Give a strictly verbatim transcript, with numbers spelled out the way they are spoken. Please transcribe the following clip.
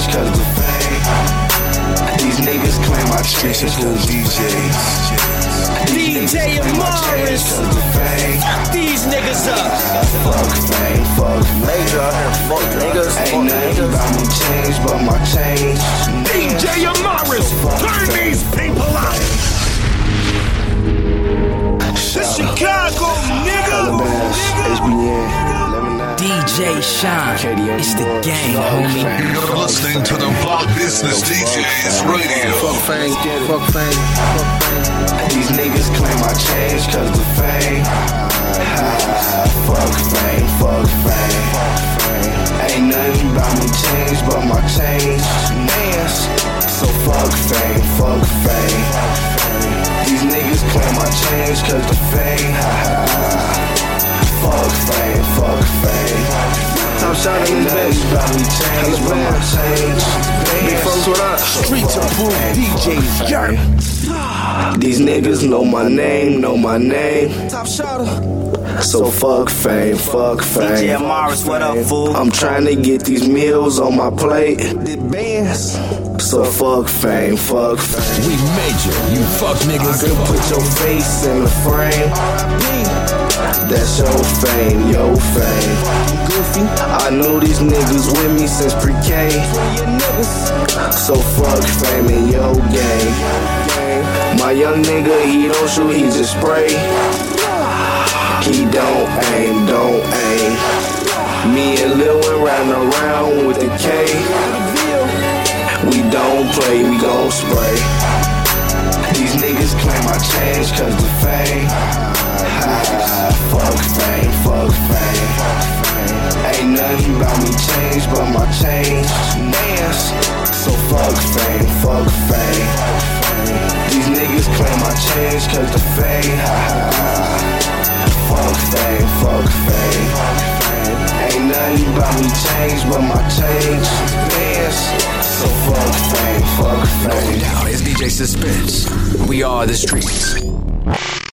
cause the fame. These niggas claim I changed cause D Js. D J Amaris. Fuck these niggas up. Fuck fame, fuck major out here, fuck niggas. Ain't nothing about me change but my change. D J Amaris, turn these people up. This Chicago, nigga. H B N. D J Shine, it's the gang, homie. You're listening to the Block Business D Js Radio. Fuck fame, fuck fame, fuck fame. These niggas claim I changed cause the fame. Fuck fame, fuck fame. Ain't nothing about me changed but my change. Dance. So fuck fame, fuck fame. These niggas claim I changed cause the fame. Fuck fame, fuck fame. Top shot in the best. About me change but my change. Big folks, what up? Streets approved D Js, yeah. These niggas know my name, know my name. Top shotter. So fuck fame, fuck fame. D J Amaris, what up, fool? I'm trying to get these meals on my plate. The bands. So fuck fame, fuck fame. We major, you fuck niggas. I could put your face in the frame. That's your fame, your fame. Goofy. I knew these niggas with me since pre-K. So fuck fame in your game. My young nigga, he don't shoot, he just spray. He don't aim, don't aim. Me and Lil Wayne riding around with the K. We don't play, we gon' spray. These niggas claim I changed cause the fame. Fuck fame, fuck fame. Ain't nothing about me changed but my change. Dance. So fuck fame, fuck fame. These niggas claim I changed cause the fame. Fuck fame, fuck fame. Ain't nothing about me changed but my change. Dance. So fuck fame, fuck fame. It's D J Suspense. We are the streets.